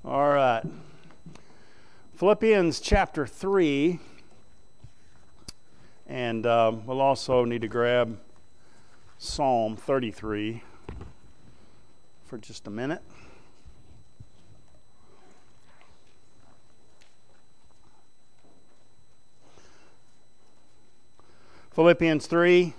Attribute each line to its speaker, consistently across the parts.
Speaker 1: All right. Philippians chapter 3. And we'll also need to grab Psalm 33 for just a minute. Philippians 3.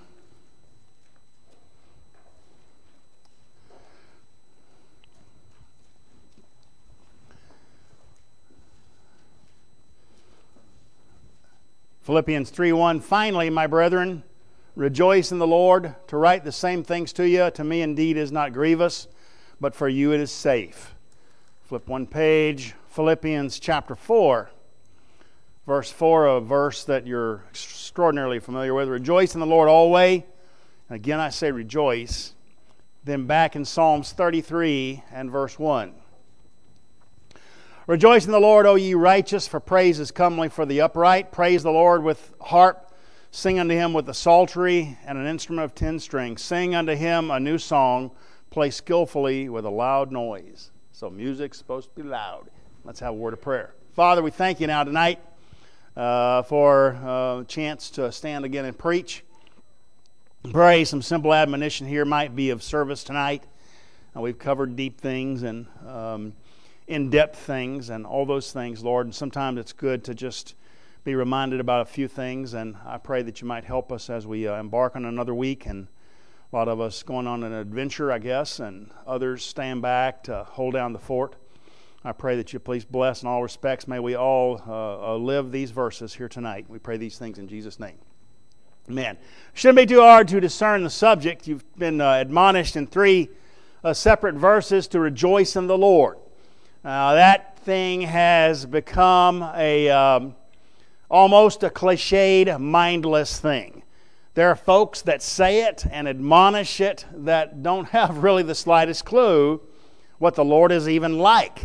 Speaker 1: Philippians 3:1, finally, my brethren, rejoice in the Lord. To write the same things to me indeed is not grievous, but for you it is safe. Flip one page, Philippians chapter 4, verse 4, a verse that you're extraordinarily familiar with. Rejoice in the Lord always. And again I say rejoice. Then back in Psalms 33 and verse 1. Rejoice in the Lord, O ye righteous, for praise is comely for the upright. Praise the Lord with harp. Sing unto him with the psaltery and an instrument of 10 strings. Sing unto him a new song. Play skillfully with a loud noise. So music's supposed to be loud. Let's have a word of prayer. Father, we thank you now tonight for a chance to stand again and preach. Pray some simple admonition here might be of service tonight. We've covered deep things and in-depth things and all those things, Lord. And sometimes it's good to just be reminded about a few things. And I pray that you might help us as we embark on another week. And a lot of us going on an adventure, I guess, and others staying back to hold down the fort. I pray that you please bless in all respects. May we all live these verses here tonight. We pray these things in Jesus' name. Amen. Shouldn't be too hard to discern the subject. You've been admonished in 3 separate verses to rejoice in the Lord. That thing has become almost a cliched, mindless thing. There are folks that say it and admonish it that don't have really the slightest clue what the Lord is even like.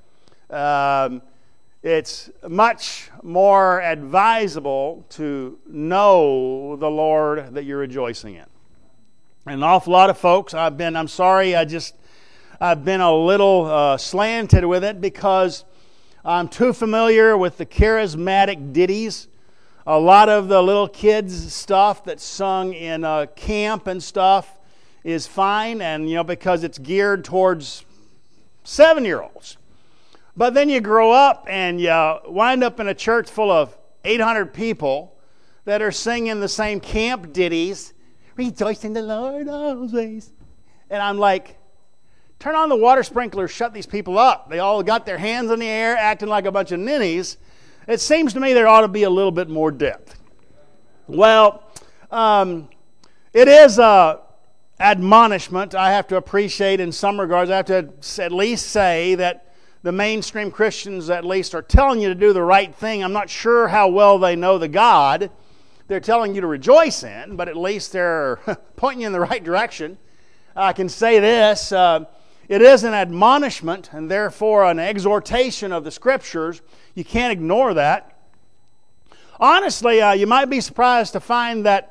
Speaker 1: It's much more advisable to know the Lord that you're rejoicing in. An awful lot of folks, I've been a little slanted with it because I'm too familiar with the charismatic ditties. A lot of the little kids' stuff that's sung in camp and stuff is fine, and because it's geared towards 7-year-olds. But then you grow up and you wind up in a church full of 800 people that are singing the same camp ditties. Rejoice in the Lord always. And I'm like, turn on the water sprinkler, shut these people up. They all got their hands in the air, acting like a bunch of ninnies. It seems to me there ought to be a little bit more depth. Well, it is a admonishment I have to appreciate in some regards. I have to at least say that the mainstream Christians at least are telling you to do the right thing. I'm not sure how well they know the God they're telling you to rejoice in, but at least they're pointing you in the right direction. I can say this. It is an admonishment and therefore an exhortation of the Scriptures. You can't ignore that. Honestly, you might be surprised to find that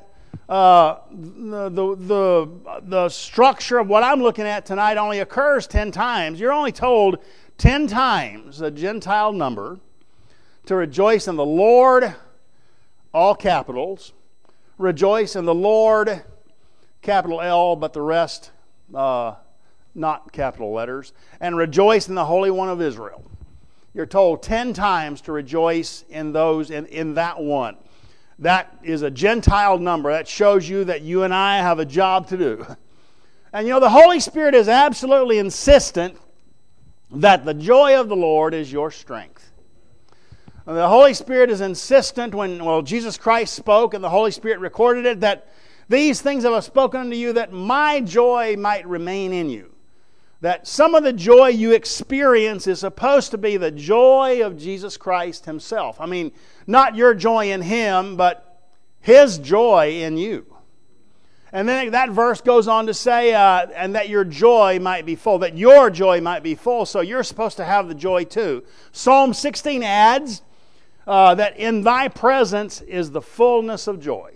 Speaker 1: the structure of what I'm looking at tonight only occurs 10 times. You're only told 10 times, a Gentile number, to rejoice in the Lord, all capitals. Rejoice in the Lord, capital L, but the rest not capital letters, and rejoice in the Holy One of Israel. You're told 10 times to rejoice in those in that one. That is a Gentile number. That shows you that you and I have a job to do. And the Holy Spirit is absolutely insistent that the joy of the Lord is your strength. The Holy Spirit is insistent when Jesus Christ spoke and the Holy Spirit recorded it, that these things have I spoken unto you that my joy might remain in you. That some of the joy you experience is supposed to be the joy of Jesus Christ Himself. I mean, not your joy in Him, but His joy in you. And then that verse goes on to say, and that your joy might be full. That your joy might be full, so you're supposed to have the joy too. Psalm 16 adds that in thy presence is the fullness of joy.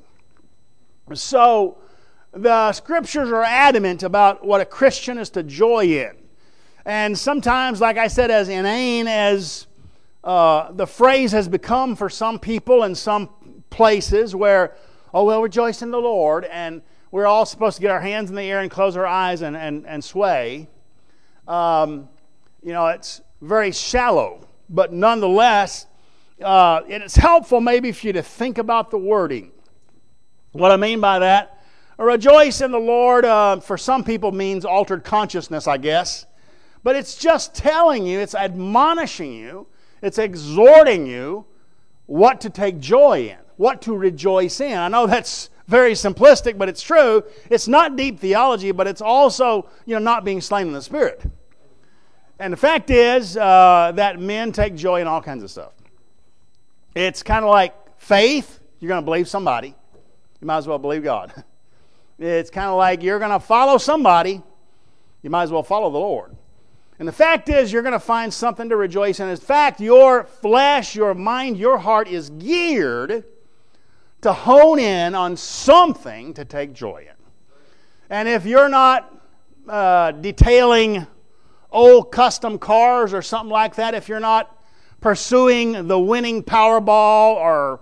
Speaker 1: So the Scriptures are adamant about what a Christian is to joy in. And sometimes, like I said, as inane as the phrase has become for some people in some places where, oh, we'll rejoice in the Lord, and we're all supposed to get our hands in the air and close our eyes and sway. It's very shallow, but nonetheless, it's helpful maybe for you to think about the wording. What I mean by that, rejoice in the Lord for some people means altered consciousness, I guess. But it's just telling you, it's admonishing you, it's exhorting you what to take joy in, what to rejoice in. I know that's very simplistic, but it's true. It's not deep theology, but it's also, not being slain in the Spirit. And the fact is that men take joy in all kinds of stuff. It's kind of like faith. You're going to believe somebody. You might as well believe God. It's kind of like you're going to follow somebody. You might as well follow the Lord. And the fact is you're going to find something to rejoice in. In fact, your flesh, your mind, your heart is geared to hone in on something to take joy in. And if you're not detailing old custom cars or something like that, if you're not pursuing the winning Powerball or,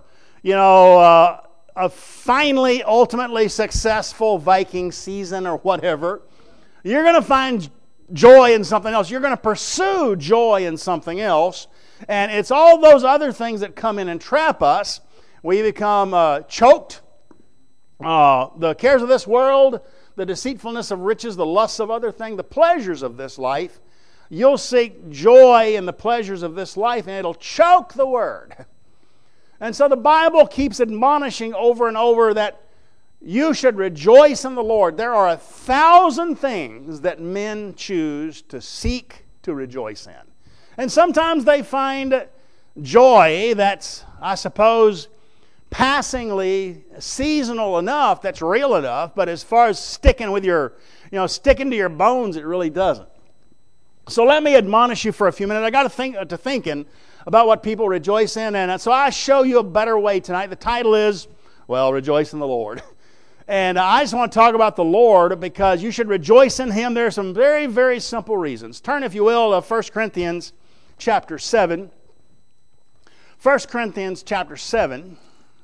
Speaker 1: a finally, ultimately successful Viking season or whatever, you're going to find joy in something else. You're going to pursue joy in something else. And it's all those other things that come in and trap us. We become choked. The cares of this world, the deceitfulness of riches, the lusts of other things, the pleasures of this life. You'll seek joy in the pleasures of this life, and it'll choke the Word. And so the Bible keeps admonishing over and over that you should rejoice in the Lord. There are 1,000 things that men choose to seek to rejoice in. And sometimes they find joy that's, I suppose, passingly seasonal enough, that's real enough, but as far as sticking with your, sticking to your bones, it really doesn't. So let me admonish you for a few minutes. I got to thinking about what people rejoice in, and so I show you a better way tonight. The title is, rejoice in the Lord. And I just want to talk about the Lord because you should rejoice in Him. There are some very, very simple reasons. Turn, if you will, to 1 Corinthians chapter 7. 1 Corinthians chapter 7.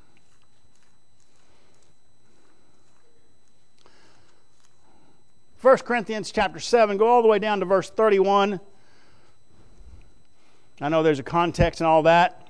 Speaker 1: First Corinthians chapter 7, go all the way down to verse 31. I know there's a context and all that.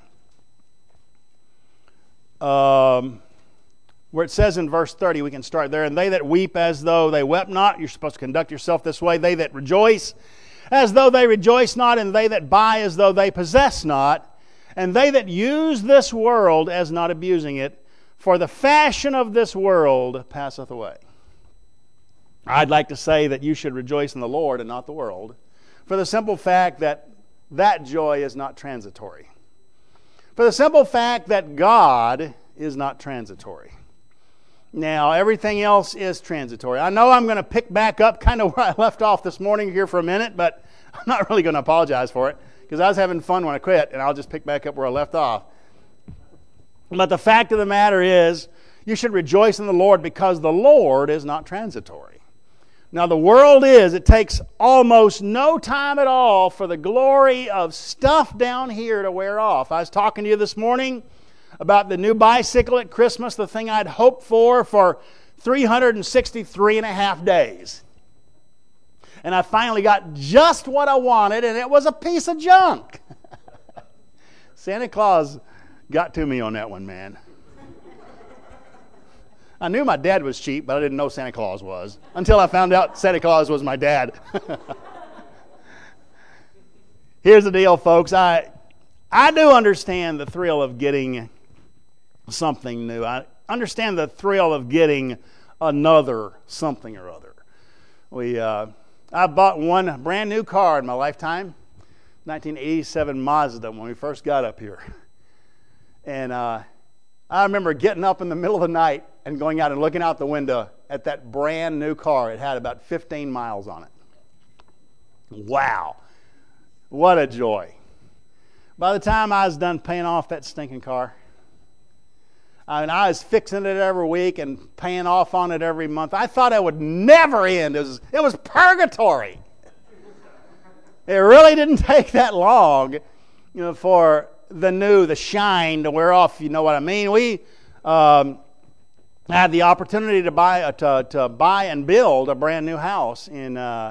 Speaker 1: Where it says in verse 30, we can start there. And they that weep as though they wept not, you're supposed to conduct yourself this way. They that rejoice as though they rejoice not, and they that buy as though they possess not, and they that use this world as not abusing it, for the fashion of this world passeth away. I'd like to say that you should rejoice in the Lord and not the world, for the simple fact that that joy is not transitory. For the simple fact that God is not transitory. Now, everything else is transitory. I know I'm going to pick back up kind of where I left off this morning here for a minute, but I'm not really going to apologize for it, because I was having fun when I quit, and I'll just pick back up where I left off. But the fact of the matter is, you should rejoice in the Lord because the Lord is not transitory. Now, the world is, it takes almost no time at all for the glory of stuff down here to wear off. I was talking to you this morning about the new bicycle at Christmas, the thing I'd hoped for 363 and a half days. And I finally got just what I wanted, and it was a piece of junk. Santa Claus got to me on that one, man. I knew my dad was cheap, but I didn't know Santa Claus was, until I found out Santa Claus was my dad. Here's the deal, folks. I do understand the thrill of getting something new. I understand the thrill of getting another something or other. I bought one brand new car in my lifetime, 1987 Mazda, when we first got up here. And I remember getting up in the middle of the night and going out and looking out the window at that brand new car. It had about 15 miles on it. Wow. What a joy. By the time I was done paying off that stinking car, I was fixing it every week and paying off on it every month. I thought it would never end. It was purgatory. It really didn't take that long, for the shine to wear off. You know what I mean? We had the opportunity to buy and build a brand new house in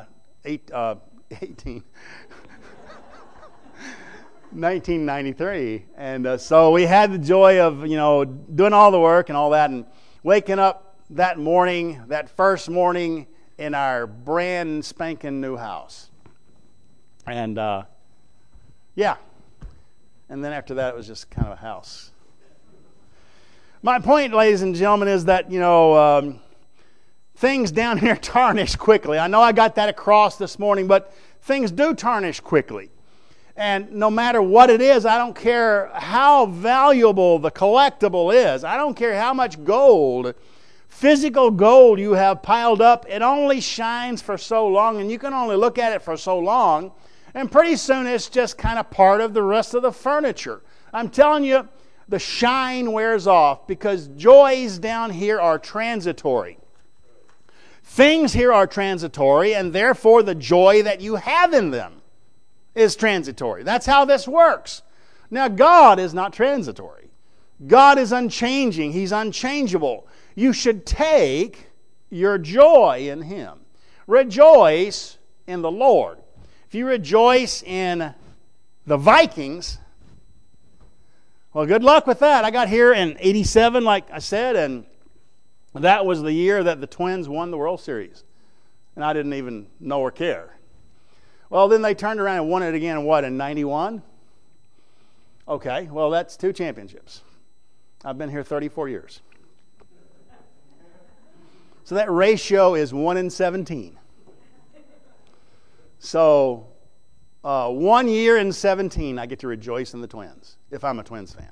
Speaker 1: 1993, and so we had the joy of doing all the work and all that, and waking up that morning, that first morning in our brand spanking new house, and yeah, and then after that it was just kind of a house. My point, ladies and gentlemen, is that things down here tarnish quickly. I know I got that across this morning, but things do tarnish quickly. And no matter what it is, I don't care how valuable the collectible is. I don't care how much gold, physical gold you have piled up. It only shines for so long, and you can only look at it for so long. And pretty soon it's just kind of part of the rest of the furniture. I'm telling you, the shine wears off because joys down here are transitory. Things here are transitory, and therefore the joy that you have in them is transitory. That's how this works. Now, God is not transitory. God is unchanging. He's unchangeable. You should take your joy in Him. Rejoice in the Lord. If you rejoice in the Vikings, well, good luck with that. I got here in 87, like I said, and that was the year that the Twins won the World Series. And I didn't even know or care. Well, then they turned around and won it again, in 91? Okay, well, that's 2 championships. I've been here 34 years. So that ratio is 1 in 17. So 1 year in 17, I get to rejoice in the Twins, if I'm a Twins fan.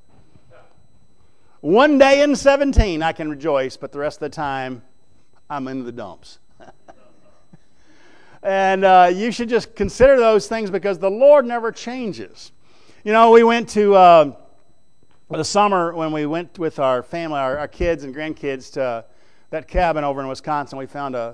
Speaker 1: 1 day in 17, I can rejoice, but the rest of the time, I'm in the dumps. And you should just consider those things because the Lord never changes. We went to the summer when we went with our family, our kids and grandkids, to that cabin over in Wisconsin. We found a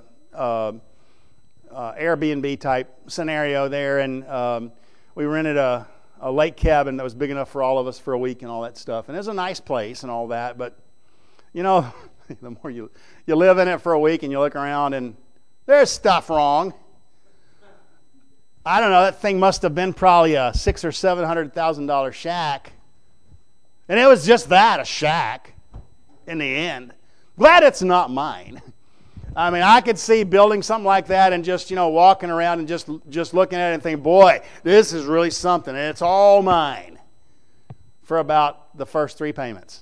Speaker 1: Airbnb type scenario there, and we rented a lake cabin that was big enough for all of us for a week and all that stuff. And it was a nice place and all that, but the more you live in it for a week and you look around and there's stuff wrong. I don't know, that thing must have been probably a $600,000 or $700,000 shack. And it was just that, a shack, in the end. Glad it's not mine. I mean, I could see building something like that and just, walking around and just looking at it and thinking, boy, this is really something. And it's all mine for about the first 3 payments.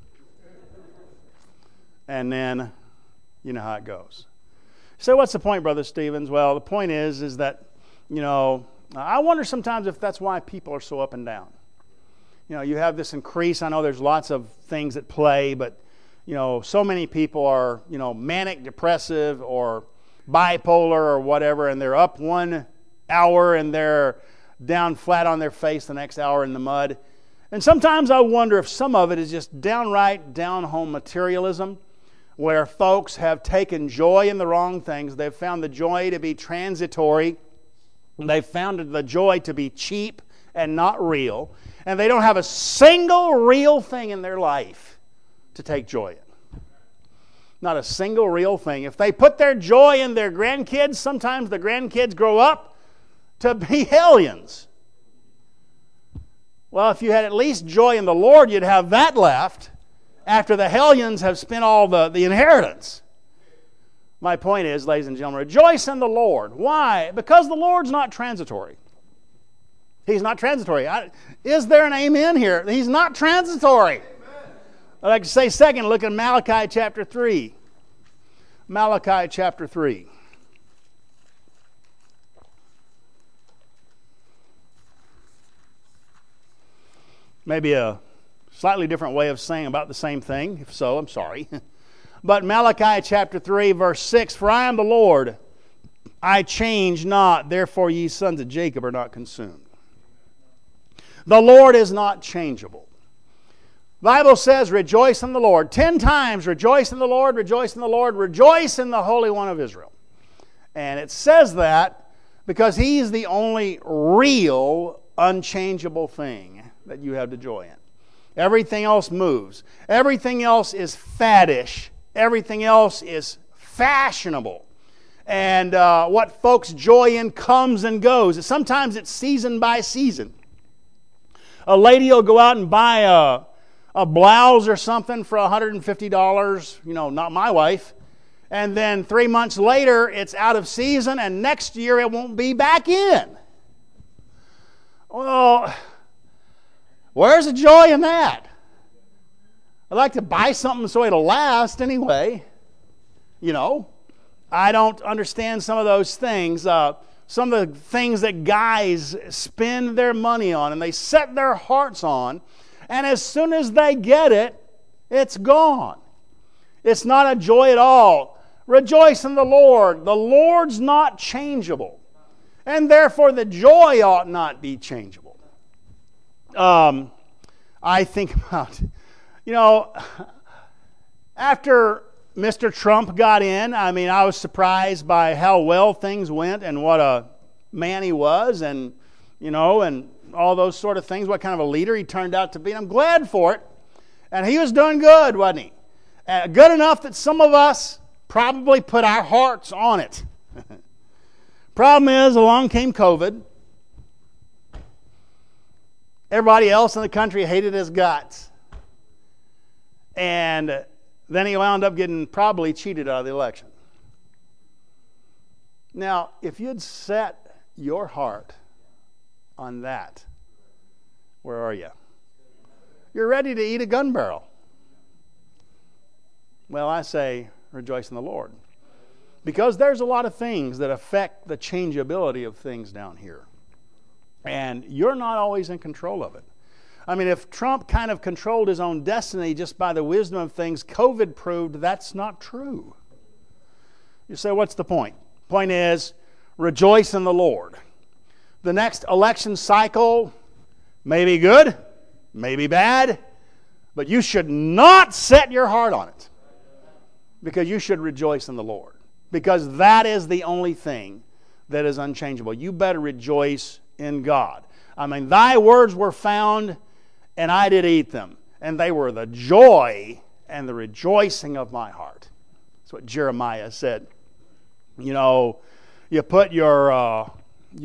Speaker 1: And then, you know how it goes. So what's the point, Brother Stevens? Well, the point is that, I wonder sometimes if that's why people are so up and down. You have this increase. I know there's lots of things at play, but so many people are, manic depressive or bipolar or whatever, and they're up 1 hour and they're down flat on their face the next hour in the mud. And sometimes I wonder if some of it is just downright down-home materialism, where folks have taken joy in the wrong things. They've found the joy to be transitory. They've found the joy to be cheap and not real. And they don't have a single real thing in their life to take joy in. Not a single real thing. If they put their joy in their grandkids, sometimes the grandkids grow up to be hellions. Well, if you had at least joy in the Lord, you'd have that left after the hellions have spent all the inheritance. My point is, ladies and gentlemen, rejoice in the Lord. Why? Because the Lord's not transitory. He's not transitory. Is there an amen here? He's not transitory. Amen. I'd like to say second, look at Malachi chapter 3. Malachi chapter 3. Maybe a slightly different way of saying about the same thing. If so, I'm sorry. But Malachi chapter 3, verse 6, "For I am the Lord, I change not, therefore ye sons of Jacob are not consumed." The Lord is not changeable. The Bible says, rejoice in the Lord. 10 times, rejoice in the Lord, rejoice in the Lord, rejoice in the Holy One of Israel. And it says that Because He's the only real, unchangeable thing that you have to joy in. Everything else moves. Everything else is faddish. Everything else is fashionable. And what folks joy in comes and goes. Sometimes it's season by season. A lady will go out and buy a blouse or something for $150, not my wife. And then 3 months later, it's out of season, and next year it won't be back in. Well, where's the joy in that? I'd like to buy something so it'll last anyway. I don't understand some of those things. Some of the things that guys spend their money on and they set their hearts on, and as soon as they get it, it's gone. It's not a joy at all. Rejoice in the Lord. The Lord's not changeable, and therefore the joy ought not be changeable. I think about, after Mr. Trump got in, I was surprised by how well things went and what a man he was, and and all those sort of things, what kind of a leader he turned out to be. And I'm glad for it. And he was doing good, wasn't he? Good enough that some of us probably put our hearts on it. Problem is, along came COVID. Everybody else in the country hated his guts. And then he wound up getting probably cheated out of the election. Now, if you'd set your heart on that, where are you? You're ready to eat a gun barrel. Well, I say, rejoice in the Lord. Because there's a lot of things that affect the changeability of things down here. And you're not always in control of it. If Trump kind of controlled his own destiny just by the wisdom of things, COVID proved that's not true. You say, what's the point? Point is, rejoice in the Lord. The next election cycle may be good, may be bad, but you should not set your heart on it. Because you should rejoice in the Lord. Because that is the only thing that is unchangeable. You better rejoice in God. Thy words were found, and I did eat them. And they were the joy and the rejoicing of my heart. That's what Jeremiah said. You put your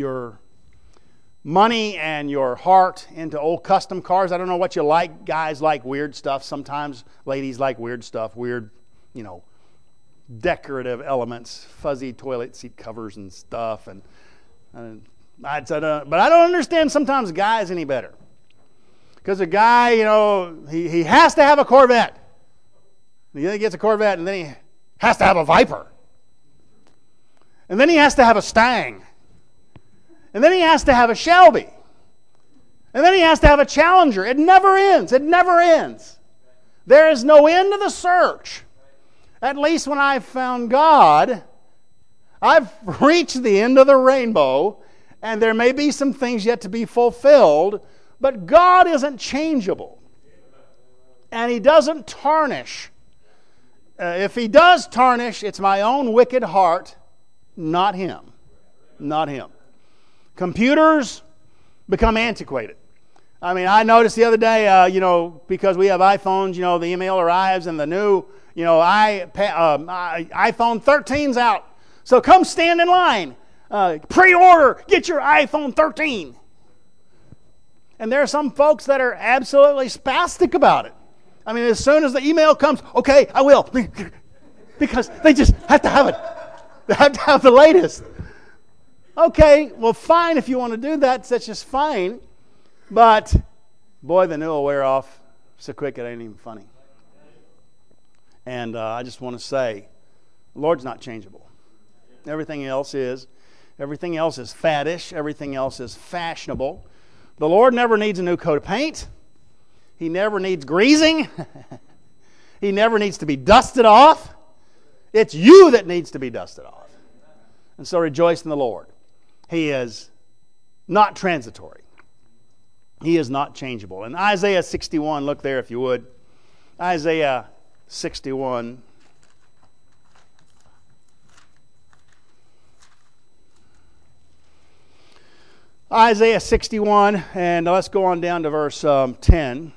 Speaker 1: money and your heart into old custom cars. I don't know what you like. Guys like weird stuff. Sometimes ladies like weird stuff. Weird, decorative elements, fuzzy toilet seat covers and stuff. And but I don't understand sometimes guys any better. Because a guy, he has to have a Corvette. And then he gets a Corvette, and then he has to have a Viper. And then he has to have a Stang. And then he has to have a Shelby. And then he has to have a Challenger. It never ends. It never ends. There is no end to the search. At least when I've found God, I've reached the end of the rainbow, and there may be some things yet to be fulfilled, but God isn't changeable. And He doesn't tarnish. If He does tarnish, it's my own wicked heart, not Him. Not Him. Computers become antiquated. I noticed the other day, because we have iPhones, the email arrives and the new, iPhone 13's out. So come stand in line. Pre-order. Get your iPhone 13. And there are some folks that are absolutely spastic about it. As soon as the email comes, okay, I will. Because they just have to have it. They have to have the latest. Okay, well, fine if you want to do that. That's just fine. But, boy, the new will wear off so quick it ain't even funny. And I just want to say, the Lord's not changeable. Everything else is. Everything else is faddish. Everything else is fashionable. The Lord never needs a new coat of paint. He never needs greasing. He never needs to be dusted off. It's you that needs to be dusted off. And so rejoice in the Lord. He is not transitory. He is not changeable. In Isaiah 61, look there if you would. Isaiah 61. Isaiah 61, and let's go on down to verse 10.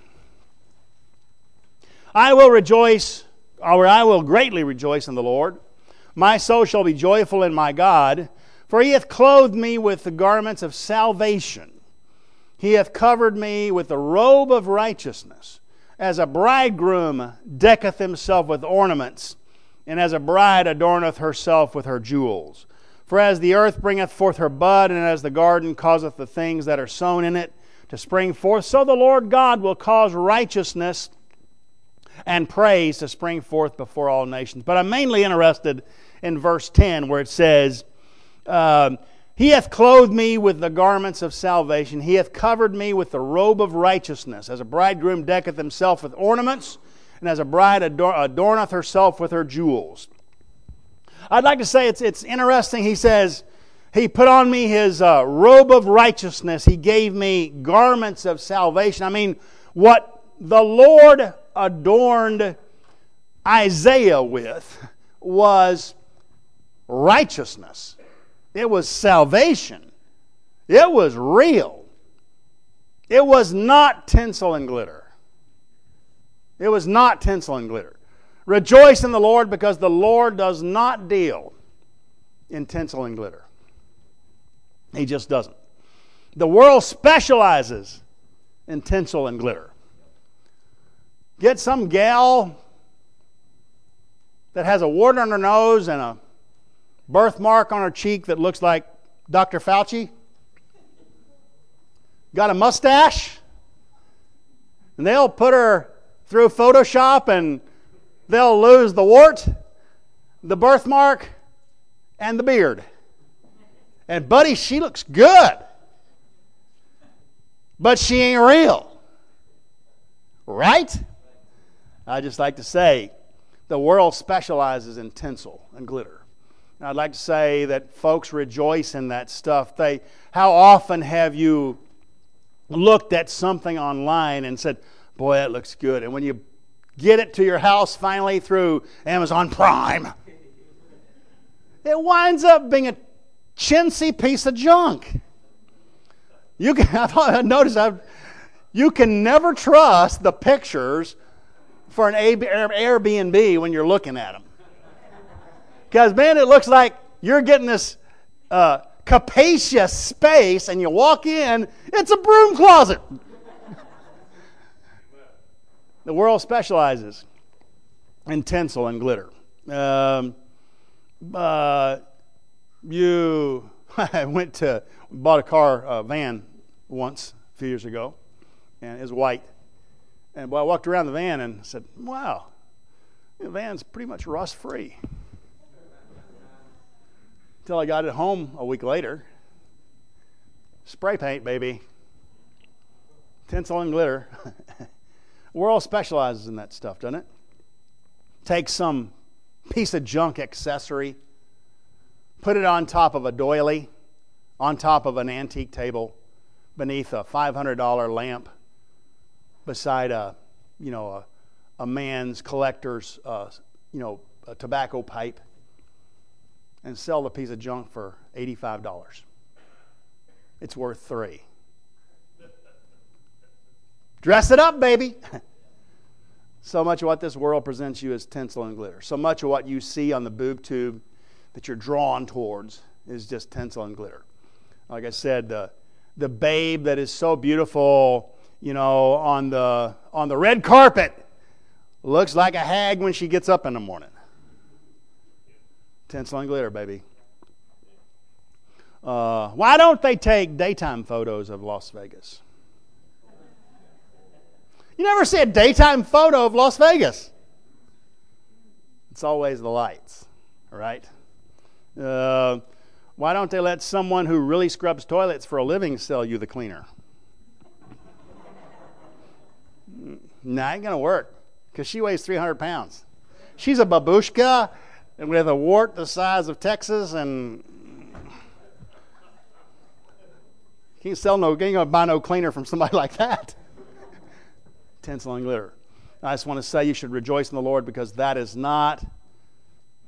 Speaker 1: I will rejoice, or I will greatly rejoice in the Lord. My soul shall be joyful in my God, for he hath clothed me with the garments of salvation. He hath covered me with the robe of righteousness, as a bridegroom decketh himself with ornaments, and as a bride adorneth herself with her jewels. For as the earth bringeth forth her bud, and as the garden causeth the things that are sown in it to spring forth, so the Lord God will cause righteousness and praise to spring forth before all nations. But I'm mainly interested in verse 10, where it says, He hath clothed me with the garments of salvation. He hath covered me with the robe of righteousness. As a bridegroom decketh himself with ornaments, and as a bride adorneth herself with her jewels. I'd like to say it's interesting. He says, He put on me His robe of righteousness. He gave me garments of salvation. I mean, what the Lord adorned Isaiah with was righteousness. It was salvation. It was real. It was not tinsel and glitter. It was not tinsel and glitter. Rejoice in the Lord, because the Lord does not deal in tinsel and glitter. He just doesn't. The world specializes in tinsel and glitter. Get some gal that has a wart on her nose and a birthmark on her cheek that looks like Dr. Fauci. Got a mustache. And they'll put her through Photoshop and they'll lose the wart, the birthmark, and the beard. And buddy, she looks good. But she ain't real. Right? I just like to say, the world specializes in tinsel and glitter. And I'd like to say that folks rejoice in that stuff. How often have you looked at something online and said, boy, that looks good. And when you get it to your house finally through Amazon Prime, it winds up being a chintzy piece of junk. You can never trust the pictures for an Airbnb when you're looking at them. Because, man, it looks like you're getting this capacious space, and you walk in, it's a broom closet. The world specializes in tinsel and glitter. I bought a car, van once, a few years ago, and it was white. And I walked around the van and said, wow, the van's pretty much rust-free. Until I got it home a week later. Spray paint, baby. Tinsel and glitter. The world specializes in that stuff, doesn't it? Take some piece of junk accessory, put it on top of a doily, on top of an antique table, beneath a $500 lamp, beside a man's collector's a tobacco pipe, and sell the piece of junk for $85. It's worth $3. Dress it up, baby. So much of what this world presents you is tinsel and glitter. So much of what you see on the boob tube that you're drawn towards is just tinsel and glitter. Like I said, the babe that is so beautiful, on the red carpet looks like a hag when she gets up in the morning. Tinsel and glitter, baby. Why don't they take daytime photos of Las Vegas? You never see a daytime photo of Las Vegas. It's always the lights, right? Why don't they let someone who really scrubs toilets for a living sell you the cleaner? Nah, ain't going to work, because she weighs 300 pounds. She's a babushka with a wart the size of Texas, and you ain't going to buy no cleaner from somebody like that. Tinsel and glitter. I just want to say you should rejoice in the Lord, because God is not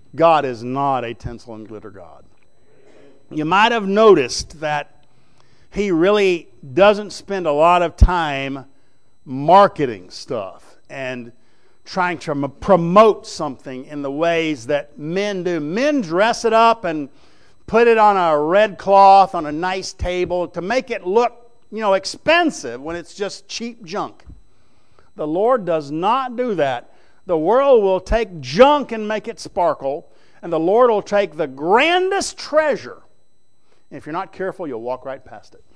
Speaker 1: a tinsel and glitter God. You might have noticed that He really doesn't spend a lot of time marketing stuff and trying to promote something in the ways that men do. Men dress it up and put it on a red cloth on a nice table to make it look, expensive when it's just cheap junk. The Lord does not do that. The world will take junk and make it sparkle, and the Lord will take the grandest treasure. And if you're not careful, you'll walk right past it.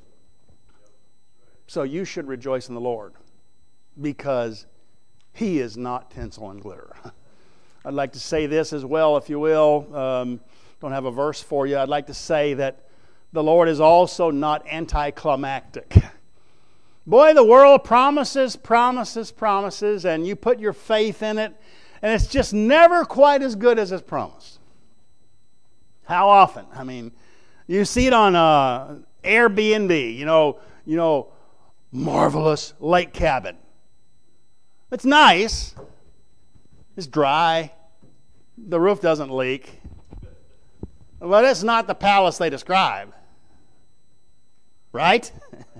Speaker 1: So you should rejoice in the Lord, because He is not tinsel and glitter. I'd like to say this as well, if you will. Don't have a verse for you. I'd like to say that the Lord is also not anticlimactic. Boy, the world promises, and you put your faith in it, and it's just never quite as good as it's promised. How often? I mean, you see it on Airbnb, marvelous lake cabin. It's nice. It's dry. The roof doesn't leak. But it's not the palace they describe. Right?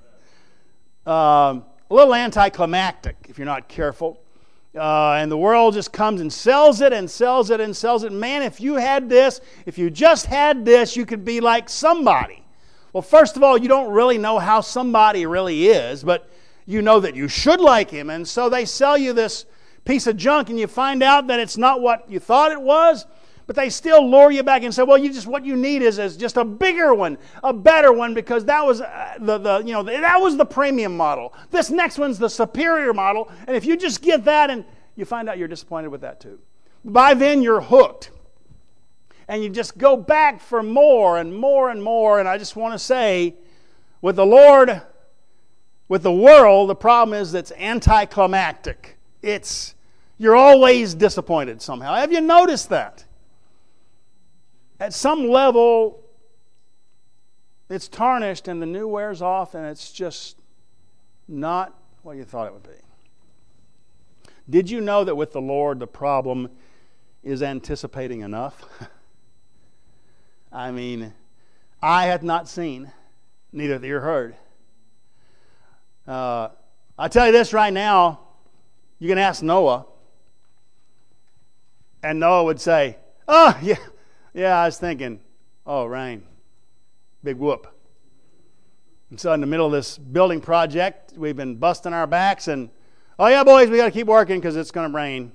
Speaker 1: A little anticlimactic if you're not careful. And the world just comes and sells it and sells it and sells it. Man, if you had this, if you just had this, you could be like somebody. Well, first of all, you don't really know how somebody really is, but you know that you should like him. And so they sell you this piece of junk, and you find out that it's not what you thought it was, but they still lure you back and say, well, what you need is just a bigger one, a better one, because that was that was the premium model. This next one's the superior model, and if you just get that, and you find out you're disappointed with that too. By then you're hooked. And you just go back for more and more and more. And I just want to say, with the Lord, with the world, the problem is it's anticlimactic. You're always disappointed somehow. Have you noticed that? At some level, it's tarnished and the new wears off, and it's just not what you thought it would be. Did you know that with the Lord, the problem is anticipating enough? I mean, eye hath not seen, neither hath ear heard. I tell you this right now, you can ask Noah, and Noah would say, oh, yeah, I was thinking, oh, rain, big whoop. And so in the middle of this building project, we've been busting our backs, and, oh yeah, boys, we got to keep working because it's going to rain.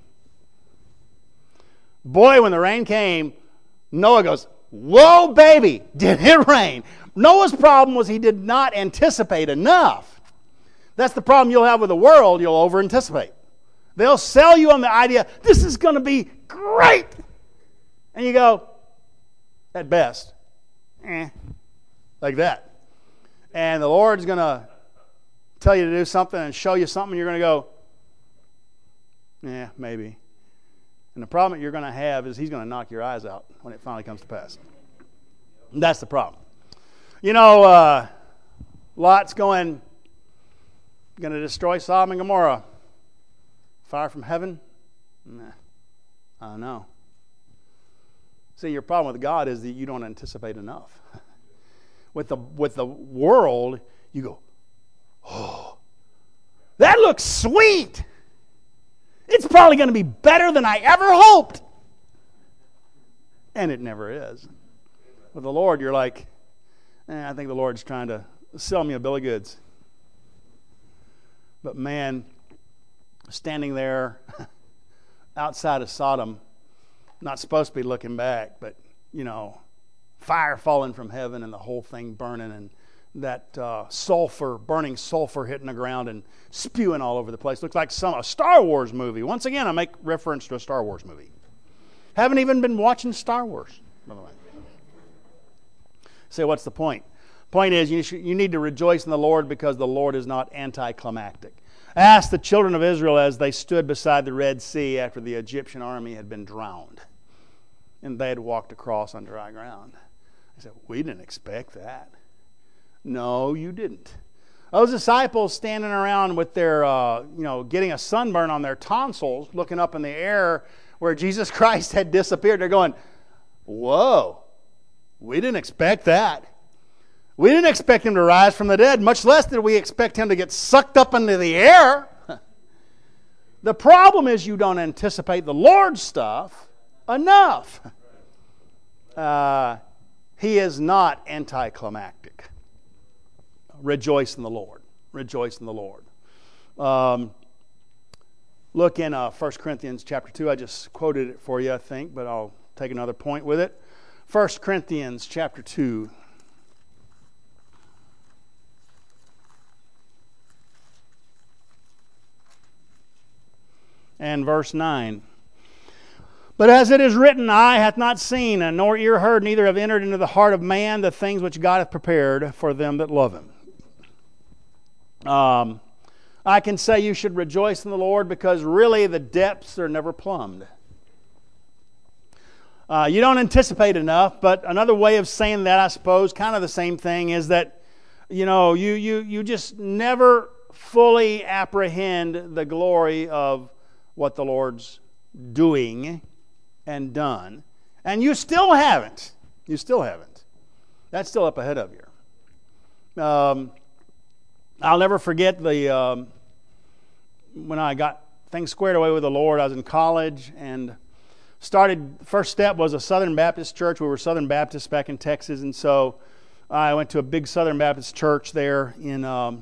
Speaker 1: Boy, when the rain came, Noah goes, whoa, baby, did it rain? Noah's problem was he did not anticipate enough. That's the problem you'll have with the world. You'll over-anticipate. They'll sell you on the idea, this is going to be great. And you go, at best, like that. And the Lord's going to tell you to do something and show you something, and you're going to go, yeah, maybe. And the problem that you're going to have is He's going to knock your eyes out when it finally comes to pass. And that's the problem. Lot's going to destroy Sodom and Gomorrah. Fire from heaven? Nah, I don't know. See, your problem with God is that you don't anticipate enough. With the world, you go, oh, that looks sweet. It's probably going to be better than I ever hoped. And it never is. With the Lord, you're like, I think the Lord's trying to sell me a bill of goods. But man, standing there outside of Sodom, not supposed to be looking back, but, fire falling from heaven and the whole thing burning, and that burning sulfur hitting the ground and spewing all over the place. Looks like a Star Wars movie. Once again, I make reference to a Star Wars movie. Haven't even been watching Star Wars, by the way. So what's the point? Point is, you need to rejoice in the Lord because the Lord is not anticlimactic. Ask the children of Israel as they stood beside the Red Sea after the Egyptian army had been drowned and they had walked across on dry ground. They said, we didn't expect that. No, you didn't. Those disciples standing around with their, getting a sunburn on their tonsils, looking up in the air where Jesus Christ had disappeared. They're going, whoa, we didn't expect that. We didn't expect him to rise from the dead, much less did we expect him to get sucked up into the air. The problem is you don't anticipate the Lord's stuff enough. He is not anticlimactic. Rejoice in the Lord. Rejoice in the Lord. Look in 1 Corinthians chapter 2. I just quoted it for you, I think, but I'll take another point with it. 1 Corinthians chapter 2. And verse 9. But as it is written, eye hath not seen, and nor ear heard, neither have entered into the heart of man the things which God hath prepared for them that love Him. I can say you should rejoice in the Lord because really the depths are never plumbed. You don't anticipate enough, but another way of saying that, I suppose, kind of the same thing, is that, you just never fully apprehend the glory of what the Lord's doing and done. And you still haven't. You still haven't. That's still up ahead of you. I'll never forget when I got things squared away with the Lord. I was in college and first step was a Southern Baptist church. We were Southern Baptists back in Texas, and so I went to a big Southern Baptist church there in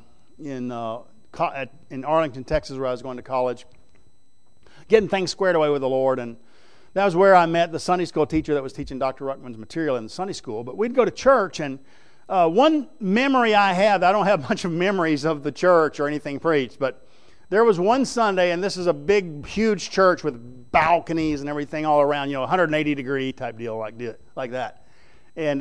Speaker 1: Arlington, Texas, where I was going to college, getting things squared away with the Lord. And that was where I met the Sunday school teacher that was teaching Dr. Ruckman's material in the Sunday school. But we'd go to church, and one memory I have, I don't have a bunch of memories of the church or anything preached, but there was one Sunday, and this is a big, huge church with balconies and everything all around, 180-degree type deal like that. And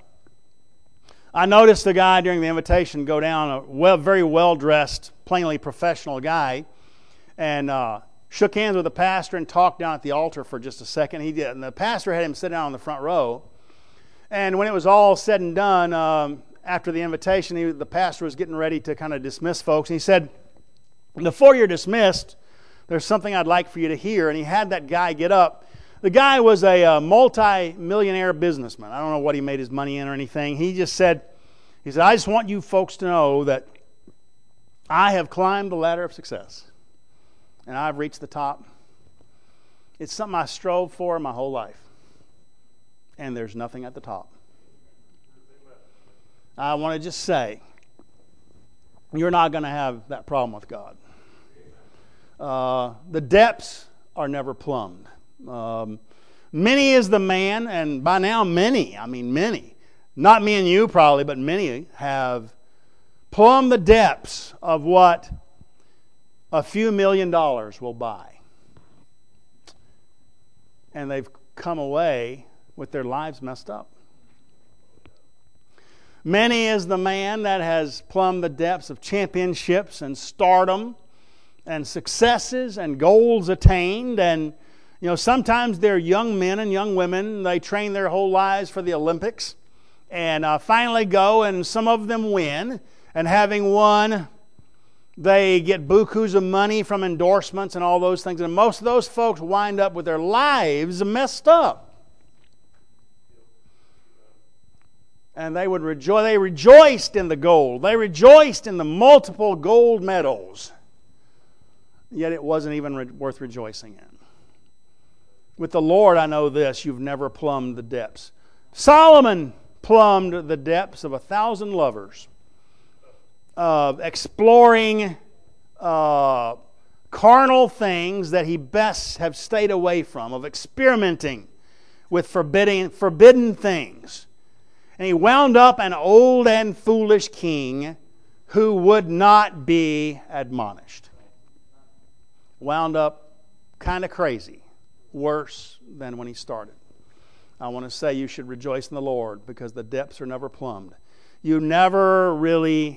Speaker 1: I noticed the guy during the invitation go down, a very well-dressed, plainly professional guy, and shook hands with the pastor and talked down at the altar for just a second. He did, and the pastor had him sit down on the front row. And when it was all said and done, after the invitation, the pastor was getting ready to kind of dismiss folks. And he said, before you're dismissed, there's something I'd like for you to hear. And he had that guy get up. The guy was a multi-millionaire businessman. I don't know what he made his money in or anything. He said, I just want you folks to know that I have climbed the ladder of success. And I've reached the top. It's something I strove for my whole life. And there's nothing at the top. I want to just say, you're not going to have that problem with God. The depths are never plumbed. Many is the man, and by now many, not me and you probably, but many have plumbed the depths of what a few $1 million will buy. And they've come away with their lives messed up. Many is the man that has plumbed the depths of championships and stardom and successes and goals attained. And, sometimes they're young men and young women. They train their whole lives for the Olympics and finally go, and some of them win. And having won, they get bukus of money from endorsements and all those things. And most of those folks wind up with their lives messed up. And they would rejoice. They rejoiced in the gold. They rejoiced in the multiple gold medals. Yet it wasn't even worth rejoicing in. With the Lord, I know this: you've never plumbed the depths. Solomon plumbed the depths of 1,000 lovers, of exploring carnal things that he best have stayed away from, of experimenting with forbidden things. And he wound up an old and foolish king who would not be admonished. Wound up kind of crazy, worse than when he started. I want to say you should rejoice in the Lord because the depths are never plumbed. You never really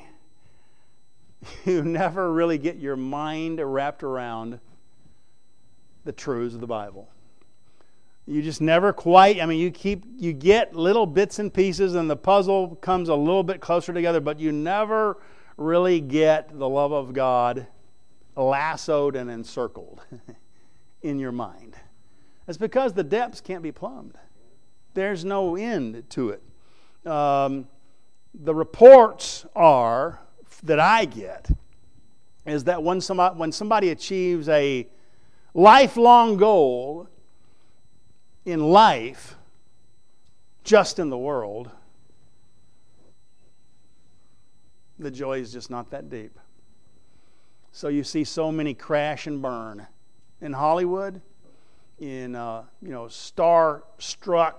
Speaker 1: get your mind wrapped around the truths of the Bible. You just never quite, you get little bits and pieces and the puzzle comes a little bit closer together, but you never really get the love of God lassoed and encircled in your mind. It's because the depths can't be plumbed. There's no end to it. the reports are that I get is that when somebody achieves a lifelong goal in life, just in the world, the joy is just not that deep. So you see so many crash and burn in Hollywood, in star-struck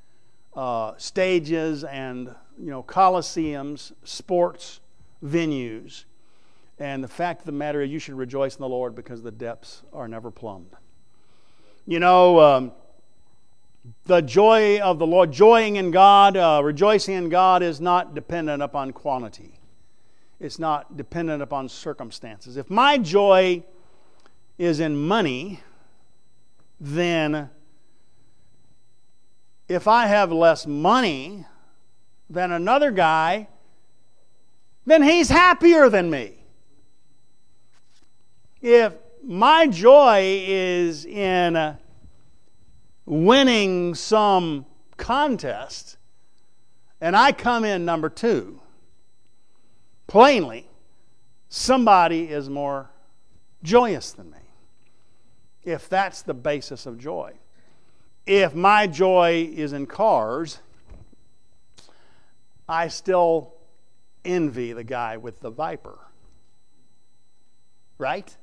Speaker 1: stages and coliseums, sports venues. And the fact of the matter is, you should rejoice in the Lord because the depths are never plumbed. The joy of the Lord, joying in God, rejoicing in God is not dependent upon quantity. It's not dependent upon circumstances. If my joy is in money, then if I have less money than another guy, then he's happier than me. If my joy is in winning some contest and I come in number 2, plainly, somebody is more joyous than me. If that's the basis of joy. If my joy is in cars, I still envy the guy with the Viper. Right?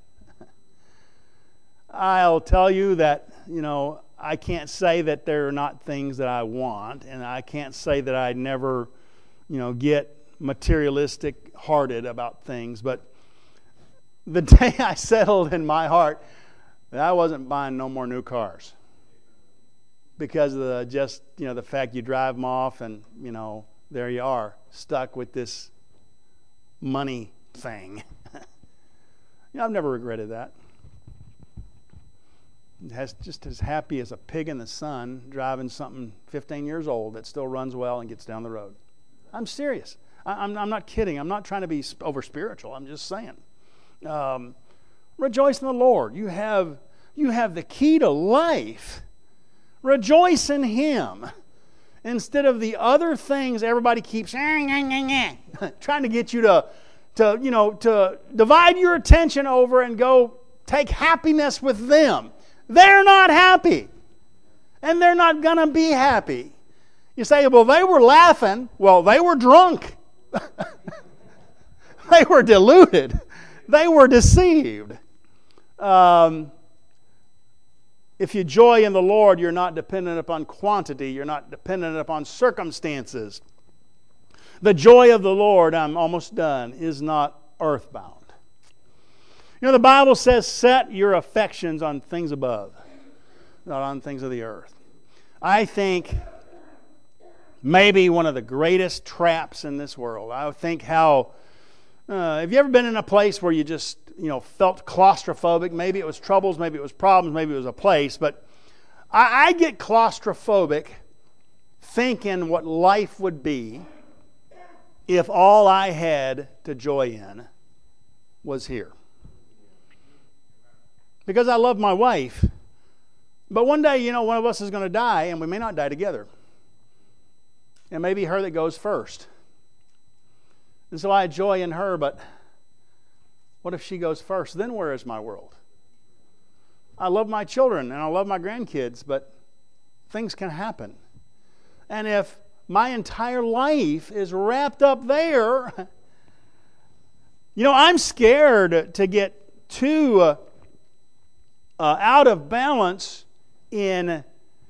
Speaker 1: I'll tell you that, I can't say that there are not things that I want, and I can't say that I never, get materialistic hearted about things, but the day I settled in my heart that I wasn't buying no more new cars because of the fact you drive them off and there you are stuck with this money thing. I've never regretted that. Just as happy as a pig in the sun driving something 15 years old that still runs well and gets down the road. I'm serious. I'm not kidding. I'm not trying to be over spiritual. I'm just saying. Rejoice in the Lord. You have the key to life. Rejoice in Him instead of the other things everybody keeps trying to get you to divide your attention over and go take happiness with them. They're not happy, and they're not going to be happy. You say, well, they were laughing. Well, they were drunk. They were deluded. They were deceived. If you joy in the Lord, you're not dependent upon quantity. You're not dependent upon circumstances. The joy of the Lord, I'm almost done, is not earthbound. The Bible says, set your affections on things above, not on things of the earth. I think maybe one of the greatest traps in this world. I think how, have you ever been in a place where you just, felt claustrophobic? Maybe it was troubles, maybe it was problems, maybe it was a place. But I get claustrophobic thinking what life would be if all I had to joy in was here. Because I love my wife. But one day, one of us is going to die, and we may not die together. It may be her that goes first. And so I joy in her, but what if she goes first? Then where is my world? I love my children, and I love my grandkids, but things can happen. And if my entire life is wrapped up there, I'm scared to get too out of balance in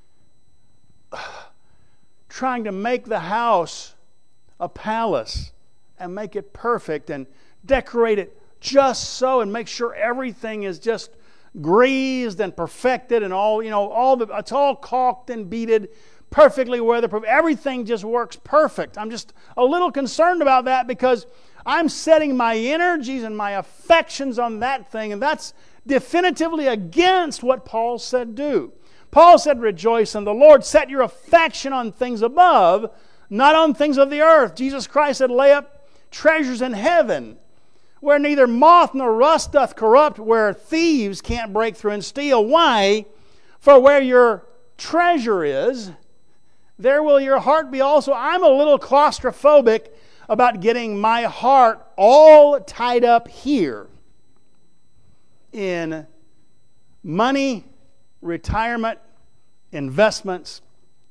Speaker 1: trying to make the house a palace and make it perfect and decorate it just so and make sure everything is just greased and perfected and it's all caulked and beaded, perfectly weatherproof. Everything just works perfect. I'm just a little concerned about that because I'm setting my energies and my affections on that thing, and that's definitively against what Paul said do. Paul said, rejoice in the Lord. Set your affection on things above, not on things of the earth. Jesus Christ said, lay up treasures in heaven, where neither moth nor rust doth corrupt, where thieves can't break through and steal. Why? For where your treasure is, there will your heart be also. I'm a little claustrophobic about getting my heart all tied up here in money, retirement, investments,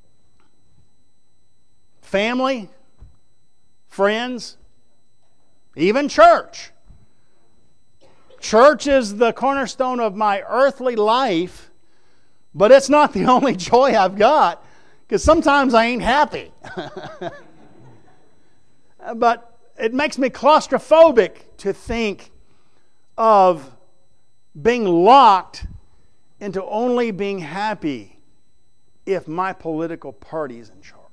Speaker 1: family, friends, even church. Church is the cornerstone of my earthly life, but it's not the only joy I've got, because sometimes I ain't happy. But it makes me claustrophobic to think of being locked into only being happy if my political party's in charge.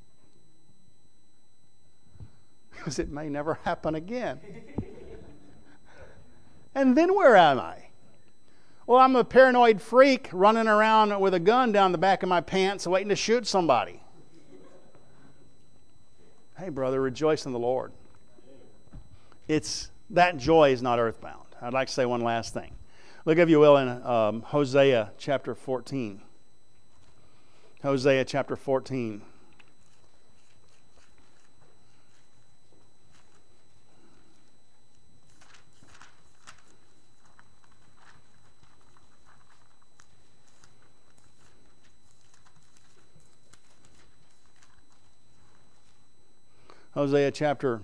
Speaker 1: Because it may never happen again. And then where am I? Well, I'm a paranoid freak running around with a gun down the back of my pants waiting to shoot somebody. Hey, brother, rejoice in the Lord. That joy is not earthbound. I'd like to say one last thing. Look, if you will, in Hosea chapter 14. Hosea chapter 14. Hosea chapter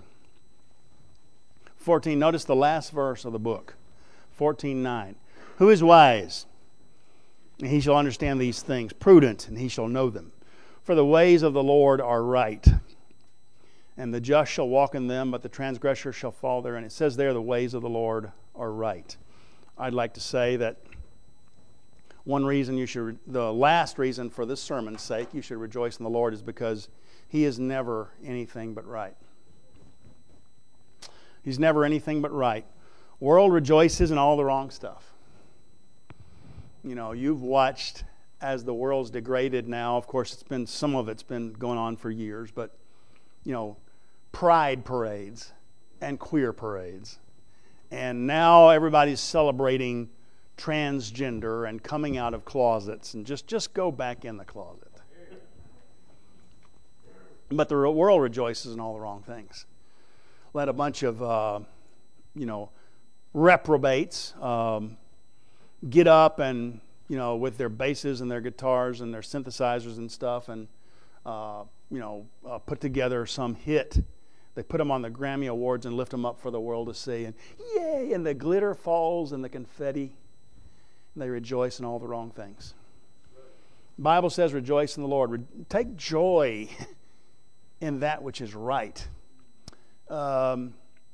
Speaker 1: 14. Notice the last verse of the book. 14:9. Who is wise? And he shall understand these things. Prudent, and he shall know them. For the ways of the Lord are right. And the just shall walk in them, but the transgressor shall fall therein. It says there, the ways of the Lord are right. I'd like to say that one reason the last reason for this sermon's sake, you should rejoice in the Lord, is because He is never anything but right. He's never anything but right. World rejoices in all the wrong stuff. You know, you've watched as the world's degraded now. Of course, some of it's been going on for years, but you know, pride parades and queer parades. And now everybody's celebrating transgender and coming out of closets, and just go back in the closet. But the world rejoices in all the wrong things. Let a bunch of, reprobates get up and, with their basses and their guitars and their synthesizers and stuff and, put together some hit. They put them on the Grammy Awards and lift them up for the world to see. And yay, and the glitter falls and the confetti. And they rejoice in all the wrong things. The Bible says rejoice in the Lord. Take joy in that which is right. That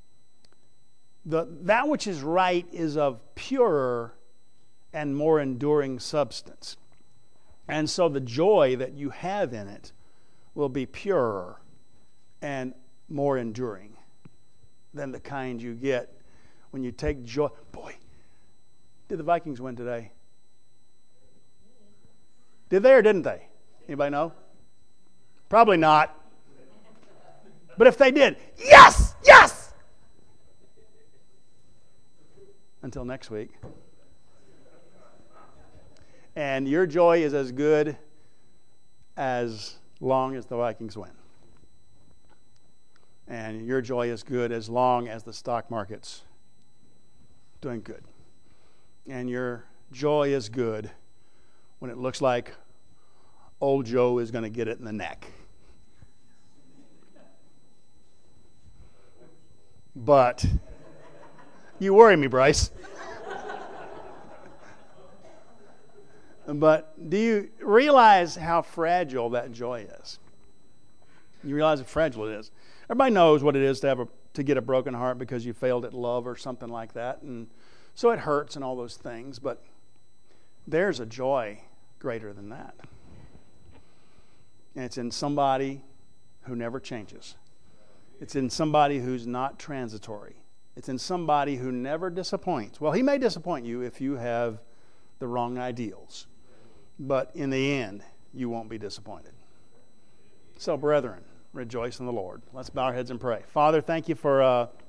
Speaker 1: which is right is of purer and more enduring substance. And so the joy that you have in it will be purer and more enduring than the kind you get when you take joy. Boy, did the Vikings win today? Did they or didn't they? Anybody know? Probably not. But if they did, yes! Yes! Until next week. And your joy is as good as long as the Vikings win. And your joy is good as long as the stock market's doing good. And your joy is good when it looks like old Joe is going to get it in the neck. But you worry me, Bryce. But do you realize how fragile that joy is? You realize how fragile it is. Everybody knows what it is to get a broken heart because you failed at love or something like that, and so it hurts and all those things. But there's a joy greater than that, and it's in somebody who never changes. It's in somebody who's not transitory. It's in somebody who never disappoints. Well, he may disappoint you if you have the wrong ideals, but in the end, you won't be disappointed. So, brethren, rejoice in the Lord. Let's bow our heads and pray. Father, thank you for